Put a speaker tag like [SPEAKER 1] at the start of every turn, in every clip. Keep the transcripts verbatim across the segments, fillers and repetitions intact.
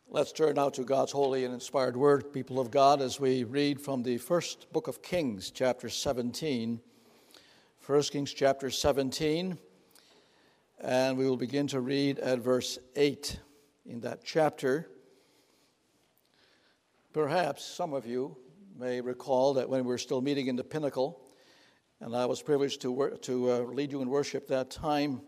[SPEAKER 1] Let's turn now to God's holy and inspired word, people of God, as we read from the first book of Kings, chapter seventeen. First Kings, chapter seventeen, and we will begin to read at verse eight in that chapter. Perhaps some of you may recall that when we were still meeting in the Pinnacle, and I was privileged to, wor- to uh, lead you in worship that time,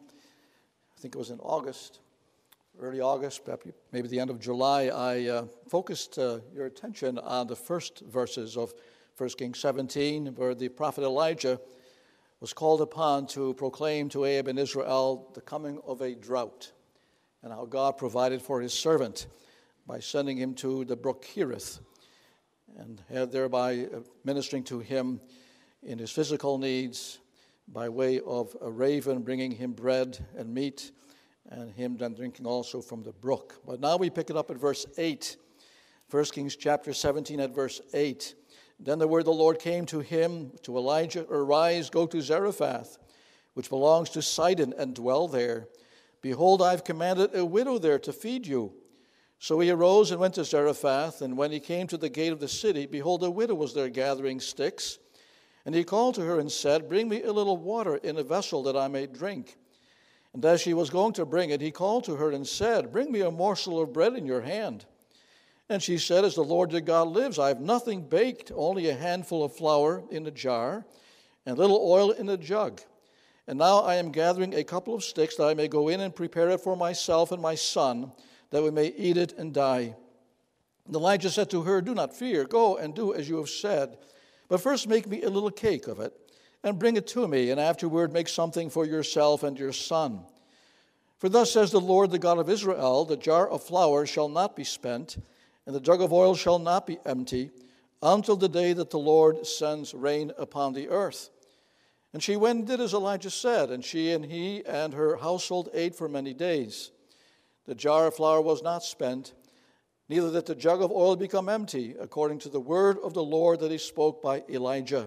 [SPEAKER 1] I think it was in August, early August, maybe the end of July, I uh, focused uh, your attention on the first verses of First Kings seventeen, where the prophet Elijah was called upon to proclaim to Ahab and Israel the coming of a drought, and how God provided for his servant by sending him to the brook Cherith, and thereby ministering to him in his physical needs by way of a raven bringing him bread and meat, and him then drinking also from the brook. But now we pick it up at verse eight. First Kings chapter seventeen at verse eight. Then the word of the Lord came to him, to Elijah, Arise, go to Zarephath, which belongs to Sidon, and dwell there. Behold, I have commanded a widow there to feed you. So he arose and went to Zarephath, and when he came to the gate of the city, behold, a widow was there gathering sticks. And he called to her and said, Bring me a little water in a vessel that I may drink. And as she was going to bring it, he called to her and said, Bring me a morsel of bread in your hand. And she said, As the Lord your God lives, I have nothing baked, only a handful of flour in a jar, and little oil in a jug. And now I am gathering a couple of sticks, that I may go in and prepare it for myself and my son, that we may eat it and die. And Elijah said to her, Do not fear, go and do as you have said. But first make me a little cake of it, and bring it to me, and afterward make something for yourself and your son. For thus says the Lord, the God of Israel, the jar of flour shall not be spent, and the jug of oil shall not be empty, until the day that the Lord sends rain upon the earth. And she went and did as Elijah said, and she and he and her household ate for many days. The jar of flour was not spent, neither did the jug of oil become empty, according to the word of the Lord that he spoke by Elijah.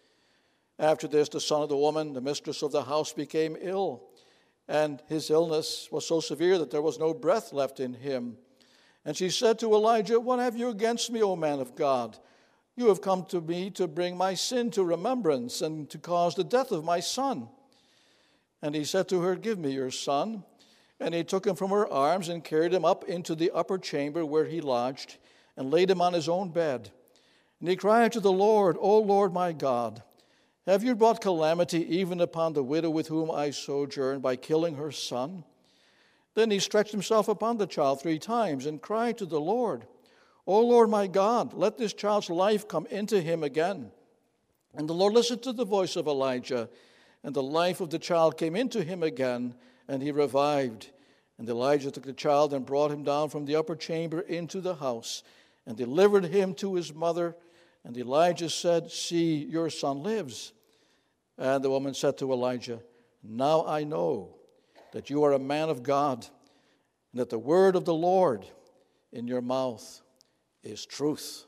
[SPEAKER 1] After this, the son of the woman, the mistress of the house, became ill, and his illness was so severe that there was no breath left in him. And she said to Elijah, What have you against me, O man of God? You have come to me to bring my sin to remembrance and to cause the death of my son. And he said to her, Give me your son. And he took him from her arms and carried him up into the upper chamber where he lodged, and laid him on his own bed. And he cried to the Lord, O Lord my God, have you brought calamity even upon the widow with whom I sojourn by killing her son? Then he stretched himself upon the child three times and cried to the Lord, O Lord my God, let this child's life come into him again. And the Lord listened to the voice of Elijah, and the life of the child came into him again, and he revived. And Elijah took the child and brought him down from the upper chamber into the house, and delivered him to his mother. And Elijah said, See, your son lives. And the woman said to Elijah, Now I know that you are a man of God, and that the word of the Lord in your mouth is truth.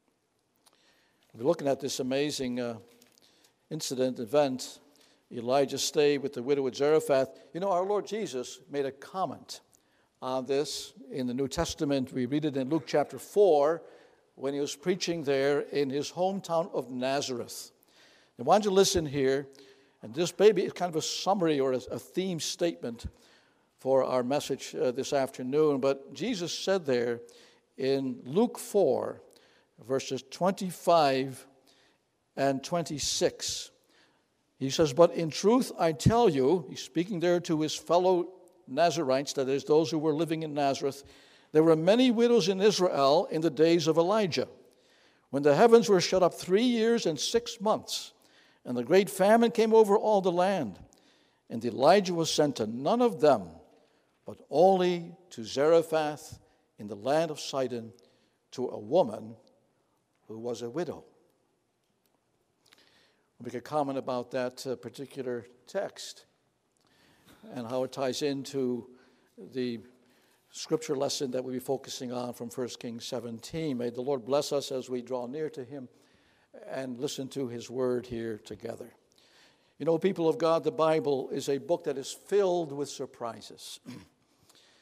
[SPEAKER 1] We're looking at this amazing uh, incident, event, Elijah's stay with the widow at Zarephath. You know, our Lord Jesus made a comment on this in the New Testament. We read it in Luke chapter four, when he was preaching there in his hometown of Nazareth. I want you to listen here, and this maybe is kind of a summary or a, a theme statement for our message uh, this afternoon. But Jesus said there in Luke four, verses twenty-five and twenty-six, he says, But in truth I tell you, he's speaking there to his fellow Nazarites, that is, those who were living in Nazareth, there were many widows in Israel in the days of Elijah, when the heavens were shut up three years and six months, and the great famine came over all the land. And Elijah was sent to none of them, but only to Zarephath in the land of Sidon, to a woman who was a widow. We'll make a comment about that uh, particular text and how it ties into the scripture lesson that we'll be focusing on from First Kings seventeen. May the Lord bless us as we draw near to him and listen to his word here together. You know, people of God, the Bible is a book that is filled with surprises.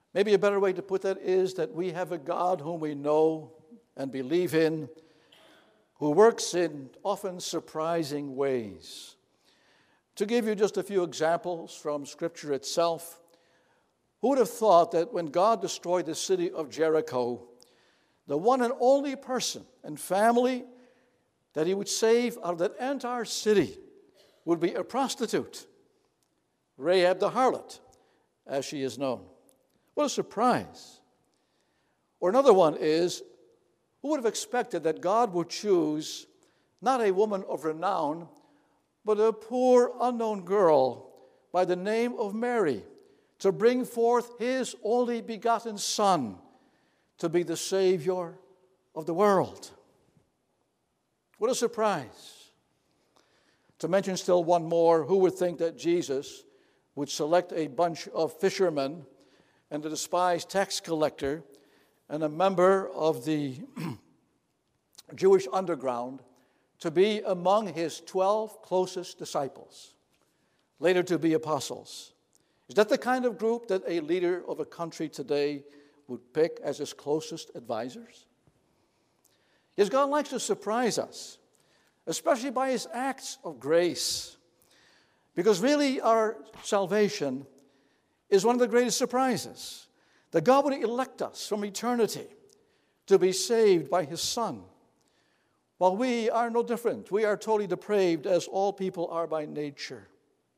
[SPEAKER 1] Maybe a better way to put that is that we have a God whom we know and believe in, who works in often surprising ways. To give you just a few examples from Scripture itself, who would have thought that when God destroyed the city of Jericho, the one and only person and family that he would save out of that entire city would be a prostitute, Rahab the harlot, as she is known. What a surprise. Or another one is, who would have expected that God would choose not a woman of renown, but a poor unknown girl by the name of Mary to bring forth his only begotten Son to be the Savior of the world? What a surprise. To mention still one more, who would think that Jesus would select a bunch of fishermen and a despised tax collector and a member of the Jewish underground to be among his twelve closest disciples, later to be apostles? Is that the kind of group that a leader of a country today would pick as his closest advisors? Yes, God likes to surprise us, especially by his acts of grace, because really our salvation is one of the greatest surprises, that God would elect us from eternity to be saved by his Son, while we are no different. We are totally depraved, as all people are by nature.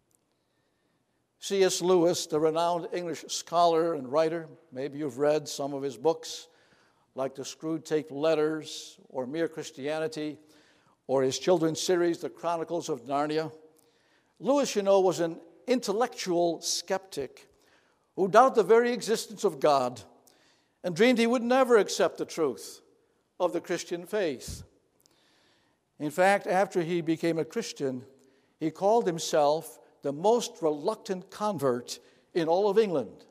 [SPEAKER 1] C S Lewis, the renowned English scholar and writer, maybe you've read some of his books, like the Screwtape Letters or Mere Christianity, or his children's series, The Chronicles of Narnia. Lewis, you know, was an intellectual skeptic who doubted the very existence of God and dreamed he would never accept the truth of the Christian faith. In fact, after he became a Christian, he called himself the most reluctant convert in all of England.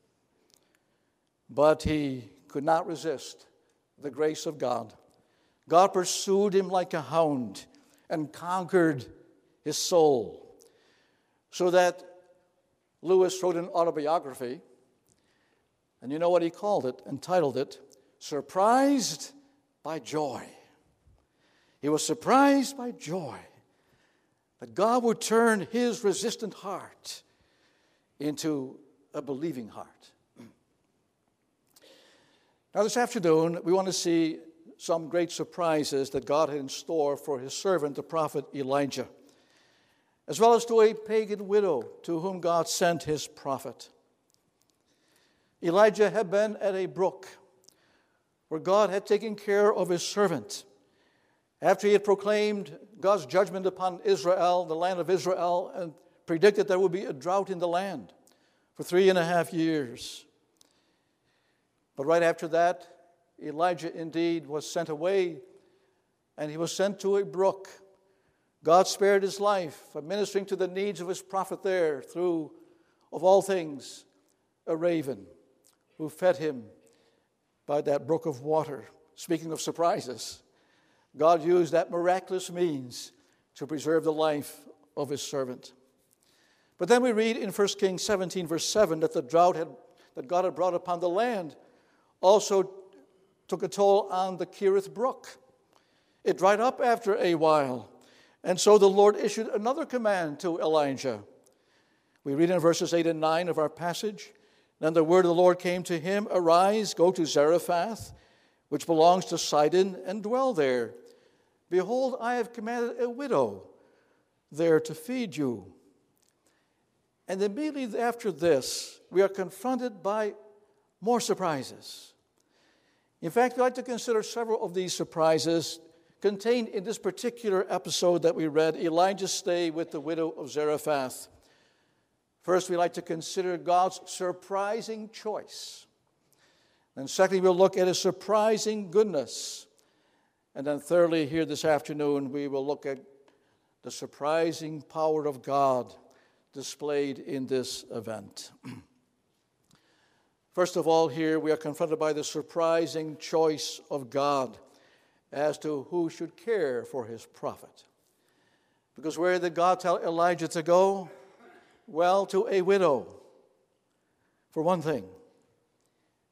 [SPEAKER 1] But he could not resist the grace of God. God pursued him like a hound and conquered his soul, so that Lewis wrote an autobiography, and you know what he called it, entitled it, Surprised by Joy. He was surprised by joy that God would turn his resistant heart into a believing heart. Now this afternoon, we want to see some great surprises that God had in store for his servant, the prophet Elijah, as well as to a pagan widow to whom God sent his prophet. Elijah had been at a brook where God had taken care of his servant after he had proclaimed God's judgment upon Israel, the land of Israel, and predicted there would be a drought in the land for three and a half years. But right after that, Elijah indeed was sent away, and he was sent to a brook. God spared his life, administering to the needs of his prophet there through, of all things, a raven who fed him by that brook of water. Speaking of surprises, God used that miraculous means to preserve the life of his servant. But then we read in First Kings seventeen, verse seven, that the drought had, that God had brought upon the land also took a toll on the Kerith brook. It dried up after a while, and so the Lord issued another command to Elijah. We read in verses eight and nine of our passage, Then the word of the Lord came to him, Arise, go to Zarephath, which belongs to Sidon, and dwell there. Behold, I have commanded a widow there to feed you. And immediately after this, we are confronted by more surprises. In fact, we'd like to consider several of these surprises contained in this particular episode that we read, Elijah's stay with the widow of Zarephath. First, we'd like to consider God's surprising choice. And secondly, we'll look at his surprising goodness. And then thirdly, here this afternoon, we will look at the surprising power of God displayed in this event. First of all, here we are confronted by the surprising choice of God as to who should care for his prophet. Because where did God tell Elijah to go? Well, to a widow, for one thing.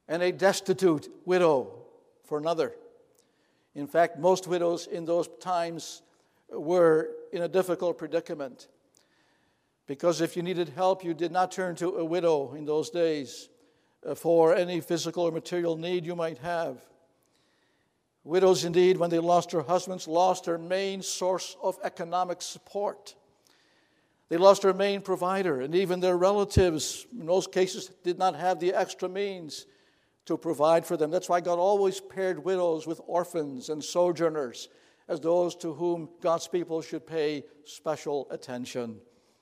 [SPEAKER 1] and a destitute widow for another. In fact, most widows in those times were in a difficult predicament, because if you needed help, you did not turn to a widow in those days for any physical or material need you might have. Widows, indeed, when they lost their husbands, lost their main source of economic support. They lost their main provider, and even their relatives, in most cases, did not have the extra means to provide for them. That's why God always paired widows with orphans and sojourners as those to whom God's people should pay special attention.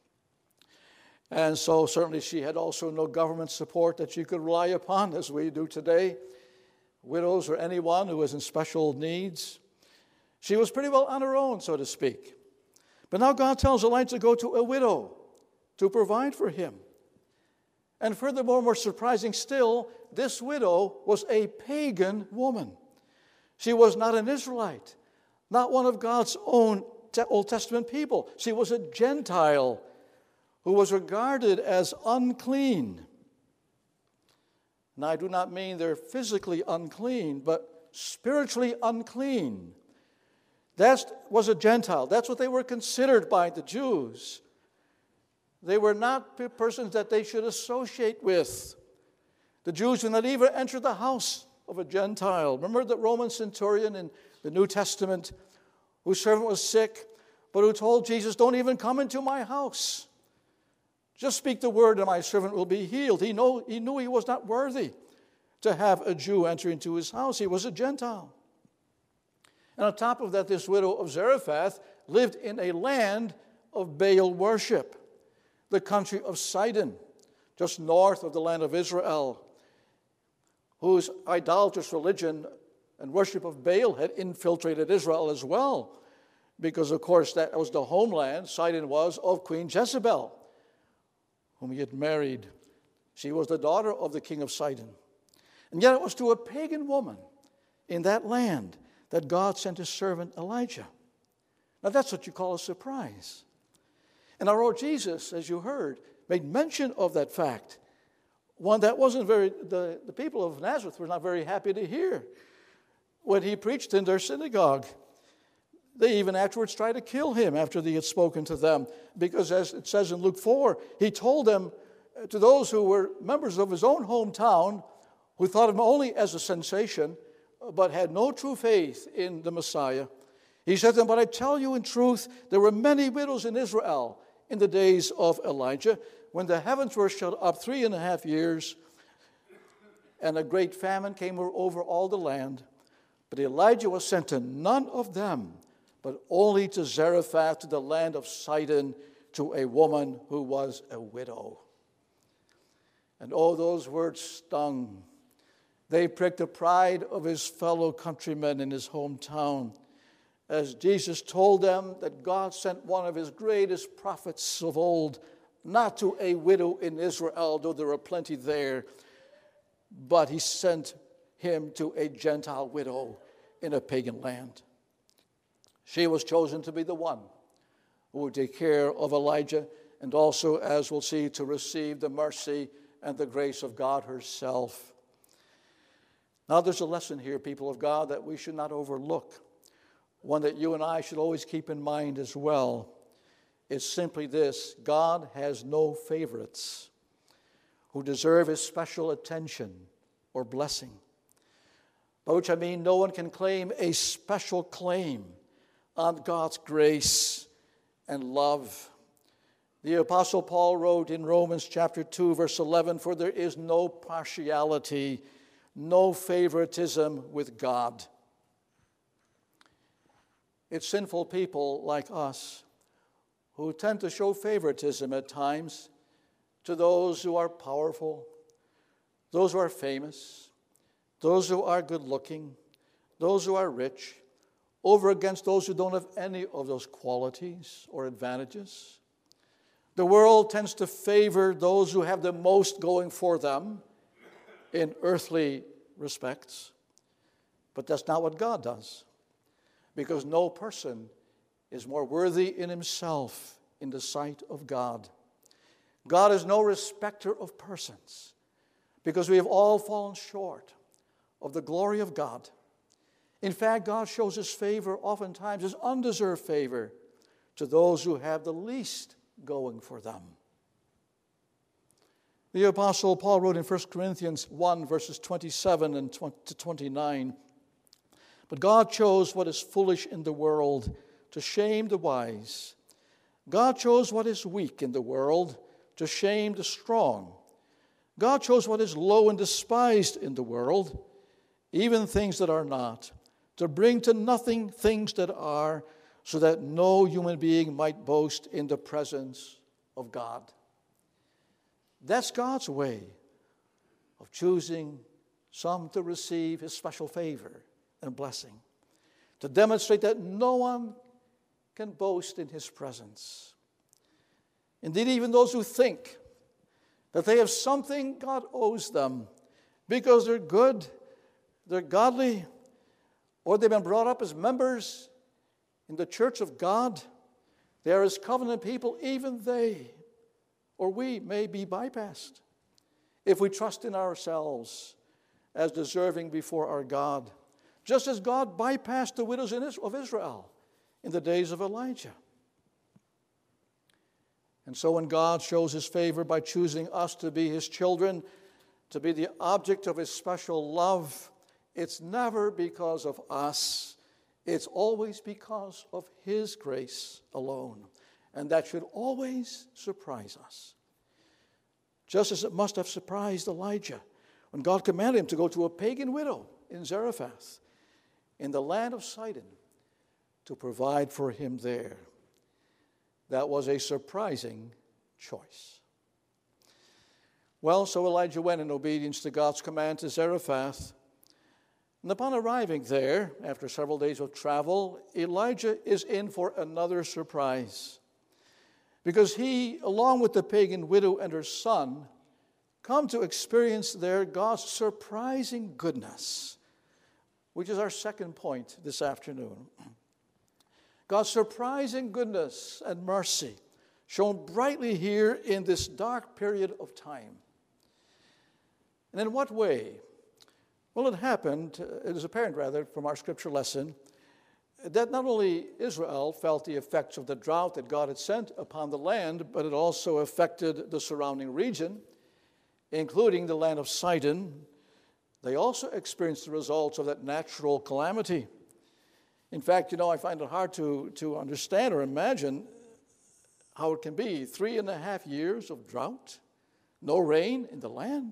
[SPEAKER 1] And so certainly she had also no government support that she could rely upon as we do today. Widows or anyone who was in special needs. She was pretty well on her own, so to speak. But now God tells Elijah to go to a widow to provide for him. And furthermore, more surprising still, this widow was a pagan woman. She was not an Israelite, not one of God's own Old Testament people. She was a Gentile who was regarded as unclean. Now, I do not mean they're physically unclean, but spiritually unclean. That was a Gentile. That's what they were considered by the Jews. They were not persons that they should associate with. The Jews would not even enter the house of a Gentile. Remember the Roman centurion in the New Testament whose servant was sick, but who told Jesus, "Don't even come into my house. Just speak the word and my servant will be healed." He, know, he knew he was not worthy to have a Jew enter into his house. He was a Gentile. And on top of that, this widow of Zarephath lived in a land of Baal worship, the country of Sidon, just north of the land of Israel, whose idolatrous religion and worship of Baal had infiltrated Israel as well, because, of course, that was the homeland, Sidon was, of Queen Jezebel, whom he had married. She was the daughter of the king of Sidon. And yet it was to a pagan woman in that land that God sent his servant Elijah. Now that's what you call a surprise. And our Lord Jesus, as you heard, made mention of that fact. One that wasn't very, the, the people of Nazareth were not very happy to hear when he preached in their synagogue. They even afterwards tried to kill him after he had spoken to them, because as it says in Luke four, he told them, to those who were members of his own hometown, who thought of him only as a sensation, but had no true faith in the Messiah, he said to them, "But I tell you in truth, there were many widows in Israel in the days of Elijah, when the heavens were shut up three and a half years, and a great famine came over all the land. But Elijah was sent to none of them, but only to Zarephath, to the land of Sidon, to a woman who was a widow." And oh, those words stung. They pricked the pride of his fellow countrymen in his hometown, as Jesus told them that God sent one of his greatest prophets of old, not to a widow in Israel, though there were plenty there, but he sent him to a Gentile widow in a pagan land. She was chosen to be the one who would take care of Elijah, and also, as we'll see, to receive the mercy and the grace of God herself. Now, there's a lesson here, people of God, that we should not overlook. One that you and I should always keep in mind as well. It's simply this: God has no favorites who deserve his special attention or blessing. By which I mean no one can claim a special claim on God's grace and love. The Apostle Paul wrote in Romans chapter two, verse eleven, "For there is no partiality, no favoritism with God." It's sinful people like us who tend to show favoritism at times to those who are powerful, those who are famous, those who are good-looking, those who are rich, over against those who don't have any of those qualities or advantages. The world tends to favor those who have the most going for them in earthly respects. But that's not what God does, because no person is more worthy in himself in the sight of God. God is no respecter of persons, because we have all fallen short of the glory of God. In fact, God shows his favor, oftentimes his undeserved favor, to those who have the least going for them. The Apostle Paul wrote in First Corinthians one, verses twenty-seven and to twenty-nine, "But God chose what is foolish in the world to shame the wise. God chose what is weak in the world to shame the strong. God chose what is low and despised in the world, even things that are not, to bring to nothing things that are, so that no human being might boast in the presence of God." That's God's way of choosing some to receive his special favor and blessing, to demonstrate that no one can boast in his presence. Indeed, even those who think that they have something God owes them because they're good, they're godly, or they've been brought up as members in the church of God, they are his covenant people, even they or we may be bypassed if we trust in ourselves as deserving before our God, just as God bypassed the widows of Israel in the days of Elijah. And so when God shows his favor by choosing us to be his children, to be the object of his special love, it's never because of us. It's always because of his grace alone. And that should always surprise us. Just as it must have surprised Elijah when God commanded him to go to a pagan widow in Zarephath, in the land of Sidon, to provide for him there. That was a surprising choice. Well, so Elijah went in obedience to God's command to Zarephath. And upon arriving there, after several days of travel, Elijah is in for another surprise. Because he, along with the pagan widow and her son, come to experience there God's surprising goodness, which is our second point this afternoon. God's surprising goodness and mercy shown brightly here in this dark period of time. And in what way? Well, it happened, it is apparent rather from our scripture lesson, that not only Israel felt the effects of the drought that God had sent upon the land, but it also affected the surrounding region, including the land of Sidon. They also experienced the results of that natural calamity. In fact, you know, I find it hard to, to understand or imagine how it can be. Three and a half years of drought, no rain in the land.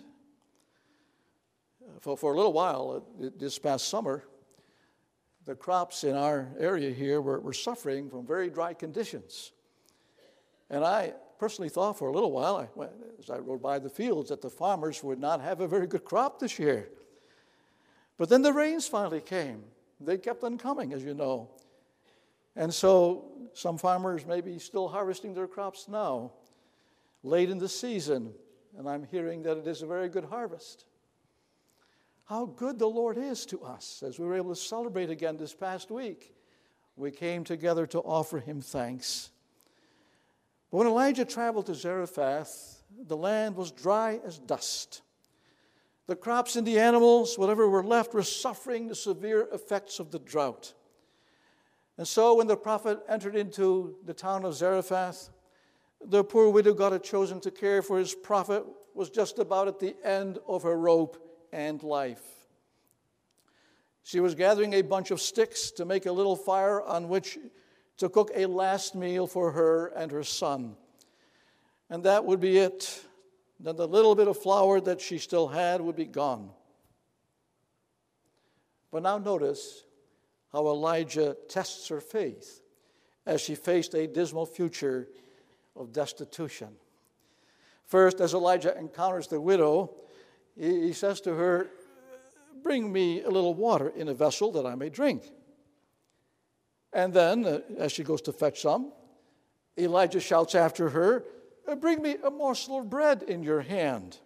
[SPEAKER 1] For, for a little while, uh, this past summer, the crops in our area here were, were suffering from very dry conditions. And I personally thought for a little while, I, as I rode by the fields, that the farmers would not have a very good crop this year. But then the rains finally came. They kept on coming, as you know. And so some farmers may be still harvesting their crops now, late in the season, and I'm hearing that it is a very good harvest. How good the Lord is to us. As we were able to celebrate again this past week, we came together to offer him thanks. But when Elijah traveled to Zarephath, the land was dry as dust. The crops and the animals, whatever were left, were suffering the severe effects of the drought. And so when the prophet entered into the town of Zarephath, the poor widow God had chosen to care for his prophet was just about at the end of her rope and life. She was gathering a bunch of sticks to make a little fire on which to cook a last meal for her and her son. And that would be it. Then the little bit of flour that she still had would be gone. But now notice how Elijah tests her faith as she faced a dismal future of destitution. First, as Elijah encounters the widow, he says to her, "Bring me a little water in a vessel that I may drink." And then, uh, as she goes to fetch some, Elijah shouts after her, "Bring me a morsel of bread in your hand."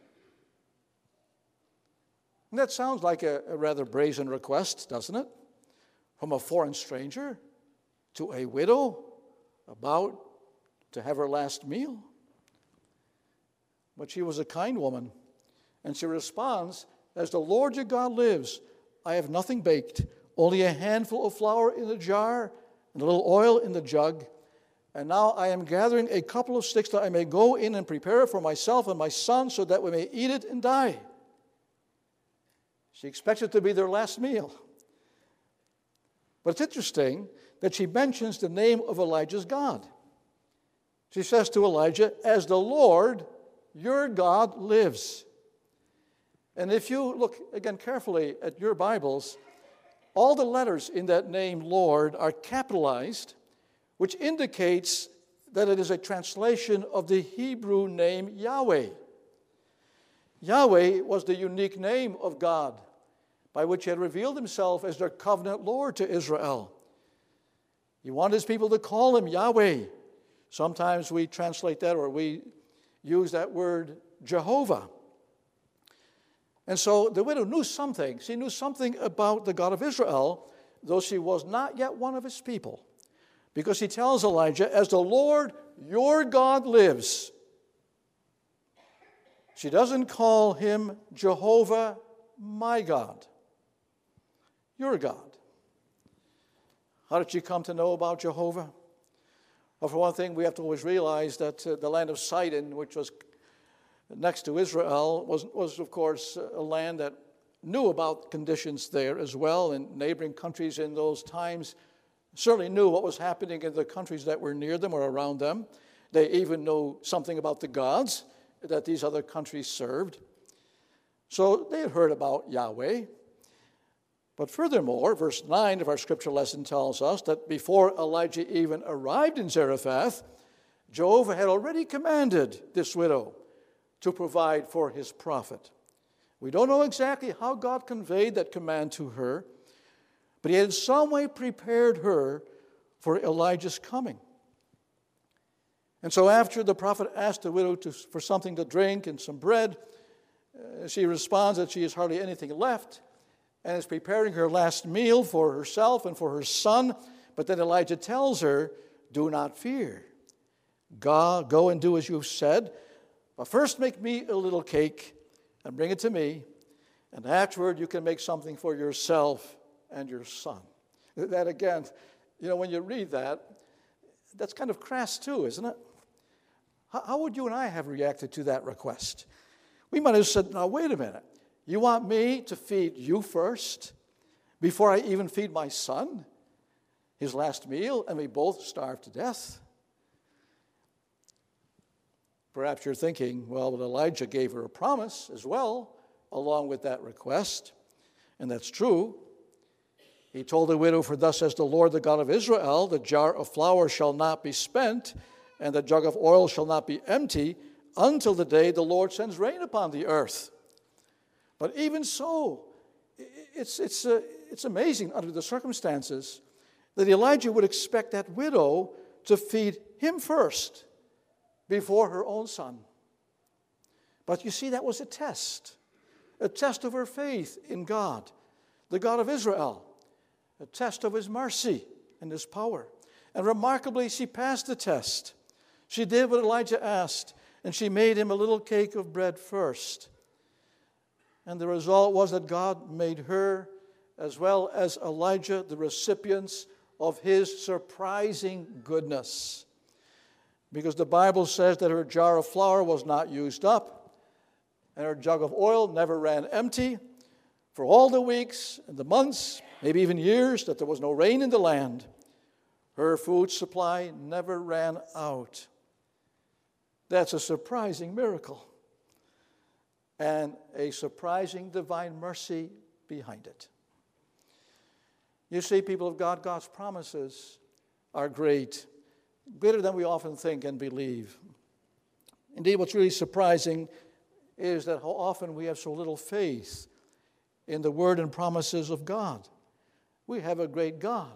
[SPEAKER 1] And that sounds like a, a rather brazen request, doesn't it? From a foreign stranger to a widow about to have her last meal. But she was a kind woman, And she responds, "As the Lord your God lives, I have nothing baked, only a handful of flour in the jar and a little oil in the jug. And now I am gathering a couple of sticks that I may go in and prepare it for myself and my son so that we may eat it and die." She expects it to be their last meal. But it's interesting that she mentions the name of Elijah's God. She says to Elijah, "As the Lord your God lives." And if you look again carefully at your Bibles, all the letters in that name, Lord, are capitalized, which indicates that it is a translation of the Hebrew name Yahweh. Yahweh was the unique name of God by which he had revealed himself as their covenant Lord to Israel. He wanted his people to call him Yahweh. Sometimes we translate that, or we use that word Jehovah. And so the widow knew something. She knew something about the God of Israel, though she was not yet one of his people. Because he tells Elijah, "As the Lord your God lives." She doesn't call him Jehovah, my God. Your God. How did she come to know about Jehovah? Well, for one thing, we have to always realize that uh, the land of Sidon, which was next to Israel, was, was, of course, a land that knew about conditions there as well, and neighboring countries in those times certainly knew what was happening in the countries that were near them or around them. They even knew something about the gods that these other countries served. So they had heard about Yahweh. But furthermore, verse nine of our scripture lesson tells us that before Elijah even arrived in Zarephath, Jehovah had already commanded this widow to provide for his prophet. We don't know exactly how God conveyed that command to her, but he had in some way prepared her for Elijah's coming. And so after the prophet asked the widow to, for something to drink and some bread, uh, she responds that she has hardly anything left and is preparing her last meal for herself and for her son. But then Elijah tells her, "Do not fear. God, go and do as you have said. But first make me a little cake and bring it to me, and afterward you can make something for yourself and your son." That again, you know, when you read that, that's kind of crass too, isn't it? How, how would you and I have reacted to that request? We might have said, "Now wait a minute. You want me to feed you first before I even feed my son his last meal, and we both starve to death?" Perhaps you're thinking, well, but Elijah gave her a promise as well, along with that request. And that's true. He told the widow, "For thus says the Lord, the God of Israel, the jar of flour shall not be spent, and the jug of oil shall not be empty, until the day the Lord sends rain upon the earth." But even so, it's, it's, uh, it's amazing under the circumstances that Elijah would expect that widow to feed him first before her own son. But you see, that was a test, a test of her faith in God, the God of Israel, a test of his mercy and his power. And remarkably, she passed the test. She did what Elijah asked, and she made him a little cake of bread first. And the result was that God made her, as well as Elijah, the recipients of his surprising goodness. Because the Bible says that her jar of flour was not used up, and her jug of oil never ran empty. For all the weeks and the months, maybe even years, that there was no rain in the land, her food supply never ran out. That's a surprising miracle, and a surprising divine mercy behind it. You see, people of God, God's promises are great, greater than we often think and believe. Indeed, what's really surprising is that how often we have so little faith in the word and promises of God. We have a great God.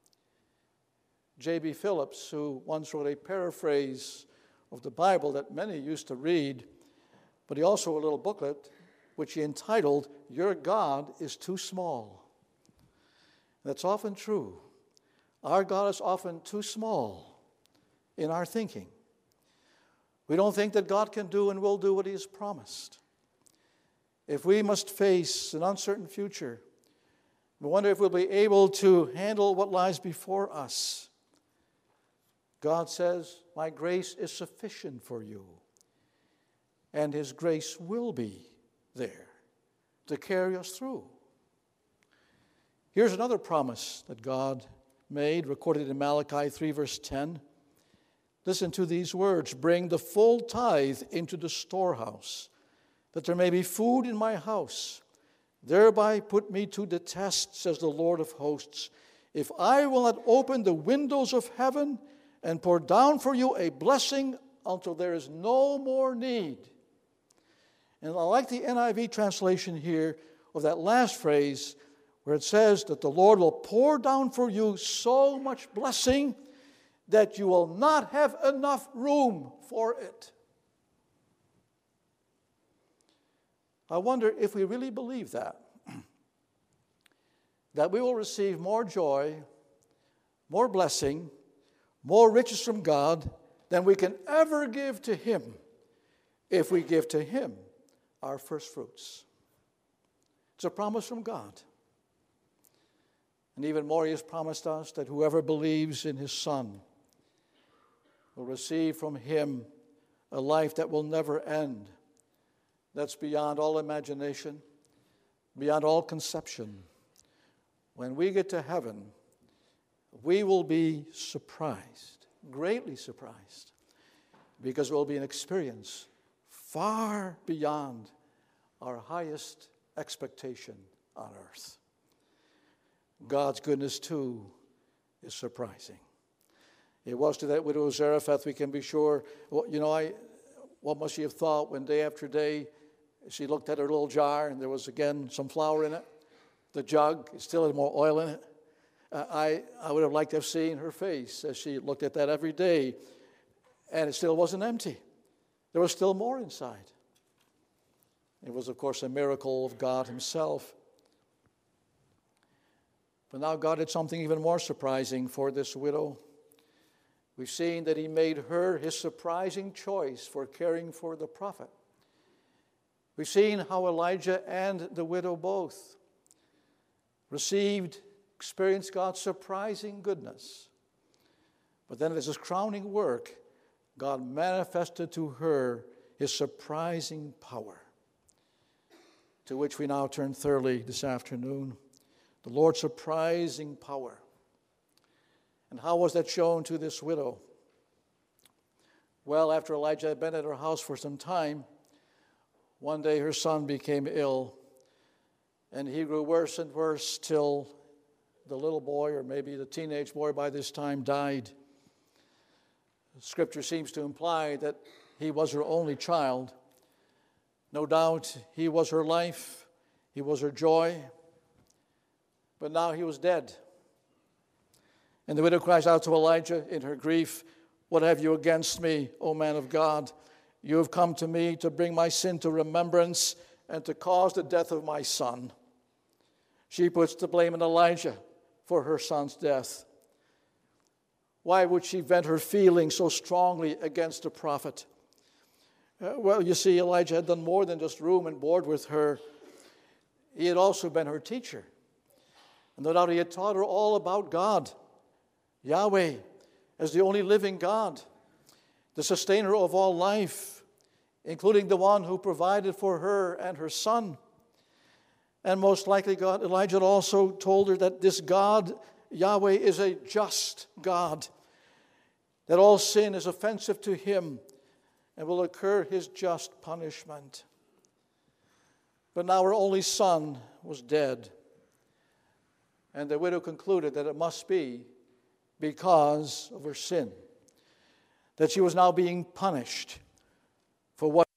[SPEAKER 1] J B Phillips, who once wrote a paraphrase of the Bible that many used to read, but he also wrote a little booklet which he entitled, "Your God is Too Small." That's often true. Our God is often too small in our thinking. We don't think that God can do and will do what he has promised. if we must face an uncertain future, we wonder if we'll be able to handle what lies before us. God says, my grace is sufficient for you. And his grace will be there to carry us through. Here's another promise that God made, recorded in Malachi three, verse ten. Listen to these words. Bring the full tithe into the storehouse, that there may be food in my house. Thereby put me to the test, says the Lord of hosts, if I will not open the windows of heaven and pour down for you a blessing until there is no more need. And I like the N I V translation here of that last phrase where it says that the Lord will pour down for you so much blessing that you will not have enough room for it. I wonder if we really believe that, that we will receive more joy, more blessing, more riches from God than we can ever give to him if we give to him our first fruits. It's a promise from God. And even more, he has promised us that whoever believes in his Son will receive from him a life that will never end, that's beyond all imagination, beyond all conception. When we get to heaven, we will be surprised, greatly surprised, because it will be an experience far beyond our highest expectation on earth. God's goodness, too, is surprising. It was to that widow of Zarephath, we can be sure. Well, you know, I, what must she have thought when day after day she looked at her little jar and there was again some flour in it? The jug still had more oil in it. Uh, I, I would have liked to have seen her face as she looked at that every day, and it still wasn't empty. There was still more inside. It was, of course, a miracle of God himself. But now God did something even more surprising for this widow. We've seen that he made her his surprising choice for caring for the prophet. We've seen how Elijah and the widow both received, experienced God's surprising goodness. But then as his crowning work, God manifested to her his surprising power, to which we now turn thoroughly this afternoon. The Lord's surprising power. And how was that shown to this widow? Well, after Elijah had been at her house for some time, one day her son became ill, and he grew worse and worse till the little boy, or maybe the teenage boy by this time, died. Scripture seems to imply that he was her only child. No doubt he was her life, he was her joy, but now he was dead. And the widow cries out to Elijah in her grief, "What have you against me, O man of God? You have come to me to bring my sin to remembrance and to cause the death of my son." She puts the blame on Elijah for her son's death. Why would she vent her feelings so strongly against the prophet? Uh, well, you see, Elijah had done more than just room and board with her. He had also been her teacher. And no doubt he had taught her all about God, Yahweh, as the only living God, the sustainer of all life, including the one who provided for her and her son. And most likely God, Elijah had also told her that this God, Yahweh, is a just God, that all sin is offensive to him and will incur his just punishment. But now her only son was dead, and the widow concluded that it must be because of her sin, that she was now being punished for what.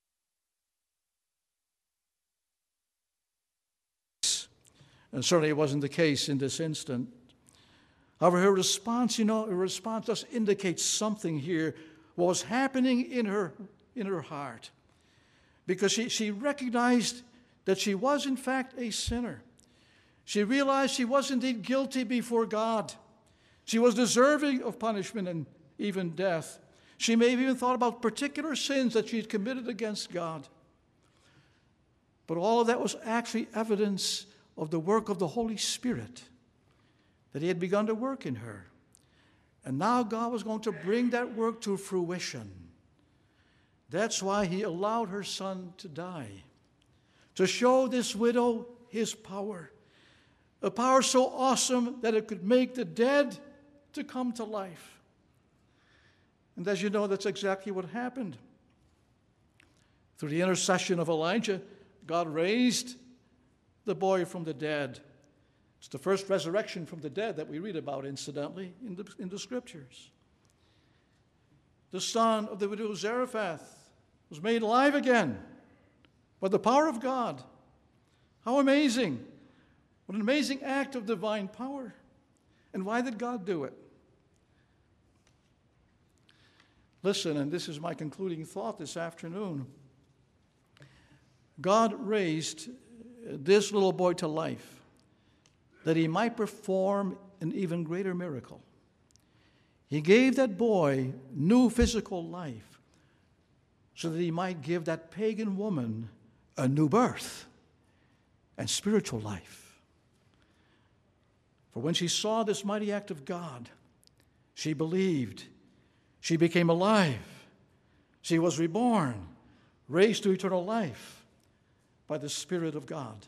[SPEAKER 1] And certainly it wasn't the case in this instant. However, her response, you know, her response does indicate something here, what was happening in her, in her heart. Because she, she recognized that she was in fact a sinner. She realized she was indeed guilty before God. She was deserving of punishment and even death. She may have even thought about particular sins that she had committed against God. But all of that was actually evidence of the work of the Holy Spirit that he had begun to work in her. And now God was going to bring that work to fruition. That's why he allowed her son to die, to show this widow his power, a power so awesome that it could make the dead to come to life. And as you know, that's exactly what happened. Through the intercession of Elijah, God raised the boy from the dead. It's the first resurrection from the dead that we read about, incidentally, in the, in the Scriptures. The son of the widow of Zarephath was made alive again by the power of God. How amazing. What an amazing act of divine power. And why did God do it? Listen, and this is my concluding thought this afternoon. God raised this little boy to life that he might perform an even greater miracle. He gave that boy new physical life so that he might give that pagan woman a new birth and spiritual life. For when she saw this mighty act of God, she believed. She became alive. She was reborn, raised to eternal life by the Spirit of God.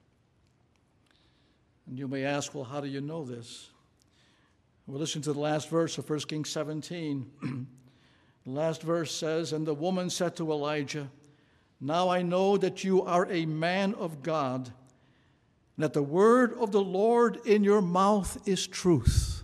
[SPEAKER 1] And you may ask, well, how do you know this? Well, listen to the last verse of First Kings seventeen. The last verse says, "And the woman said to Elijah, 'Now I know that you are a man of God, and that the word of the Lord in your mouth is truth.'"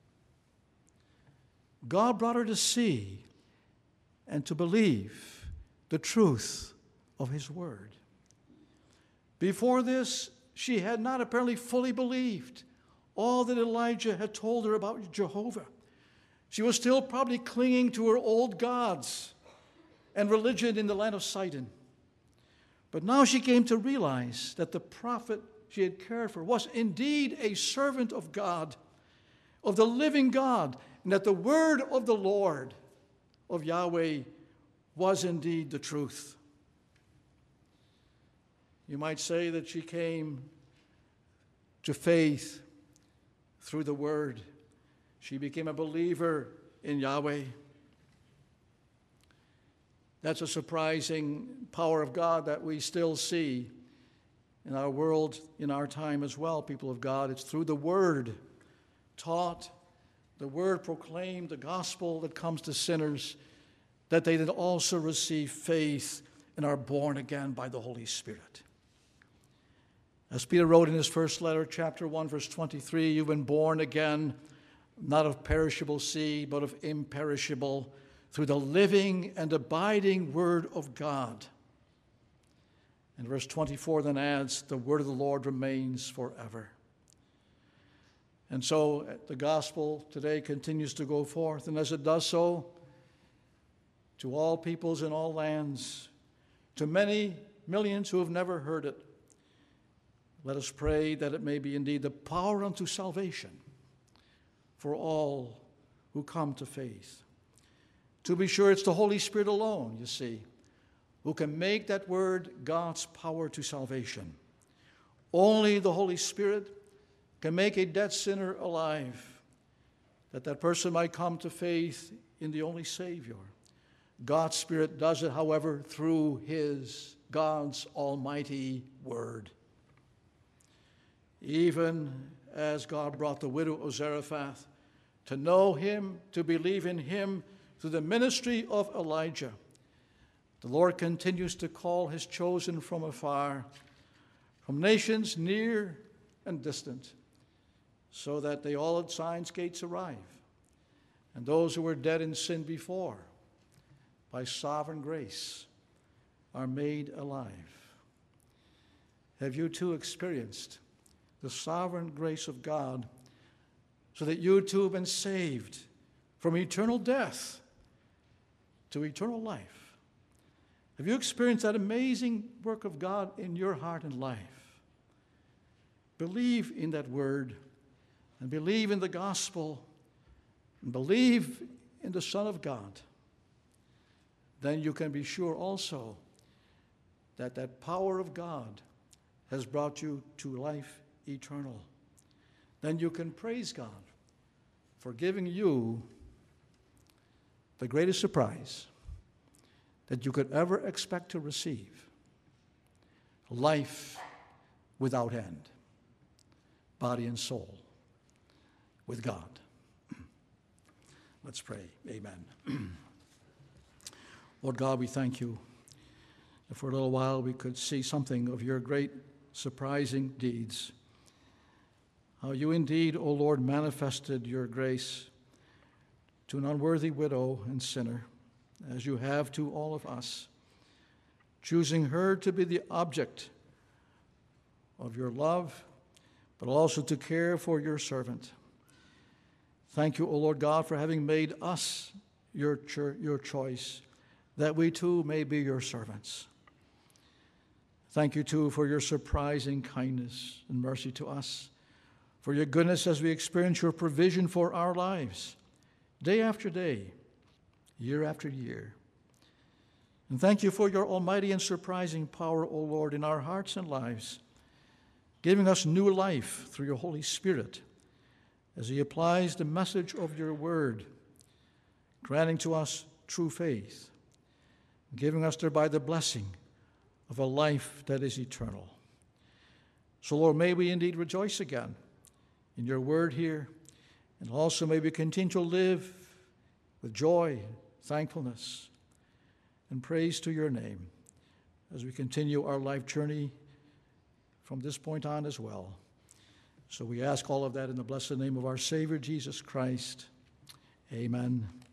[SPEAKER 1] God brought her to see and to believe the truth of his word. Before this, she had not apparently fully believed all that Elijah had told her about Jehovah. She was still probably clinging to her old gods and religion in the land of Sidon. But now she came to realize that the prophet she had cared for was indeed a servant of God, of the living God, and that the word of the Lord, of Yahweh, was indeed the truth. You might say that she came to faith through the word. She became a believer in Yahweh. That's a surprising power of God that we still see in our world, in our time as well, people of God. It's through the word taught, the word proclaimed, the gospel that comes to sinners, that they then also receive faith and are born again by the Holy Spirit. As Peter wrote in his first letter, chapter one, verse twenty-three, "You've been born again, not of perishable seed, but of imperishable, through the living and abiding word of God." And verse twenty-four then adds, "The word of the Lord remains forever." And so the gospel today continues to go forth, and as it does so, to all peoples in all lands, to many millions who have never heard it, let us pray that it may be indeed the power unto salvation for all who come to faith. To be sure, it's the Holy Spirit alone, you see, who can make that word God's power to salvation. Only the Holy Spirit can make a dead sinner alive, that that person might come to faith in the only Savior. God's Spirit does it, however, through his, God's almighty word. Even as God brought the widow of Zarephath to know him, to believe in him through the ministry of Elijah, the Lord continues to call his chosen from afar, from nations near and distant, so that they all at Zion's gates arrive, and those who were dead in sin before, by sovereign grace, are made alive. Have you too experienced the sovereign grace of God, so that you too have been saved from eternal death to eternal life? Have you experienced that amazing work of God in your heart and life? Believe in that word, and believe in the gospel, and believe in the Son of God. Then you can be sure also that that power of God has brought you to life eternal, then you can praise God for giving you the greatest surprise that you could ever expect to receive: life without end, body and soul with God. Let's pray. Amen. Lord God, we thank you that for a little while we could see something of your great surprising deeds. How you indeed, O Lord, manifested your grace to an unworthy widow and sinner, as you have to all of us, choosing her to be the object of your love, but also to care for your servant. Thank you, O Lord God, for having made us your, cho- your choice, that we too may be your servants. Thank you, too, for your surprising kindness and mercy to us, for your goodness as we experience your provision for our lives, day after day, year after year. And thank you for your almighty and surprising power, O Lord, in our hearts and lives, giving us new life through your Holy Spirit as he applies the message of your word, granting to us true faith, giving us thereby the blessing of a life that is eternal. So, Lord, may we indeed rejoice again in your word here, and also may we continue to live with joy, thankfulness, and praise to your name as we continue our life journey from this point on as well. So we ask all of that in the blessed name of our Savior, Jesus Christ. Amen.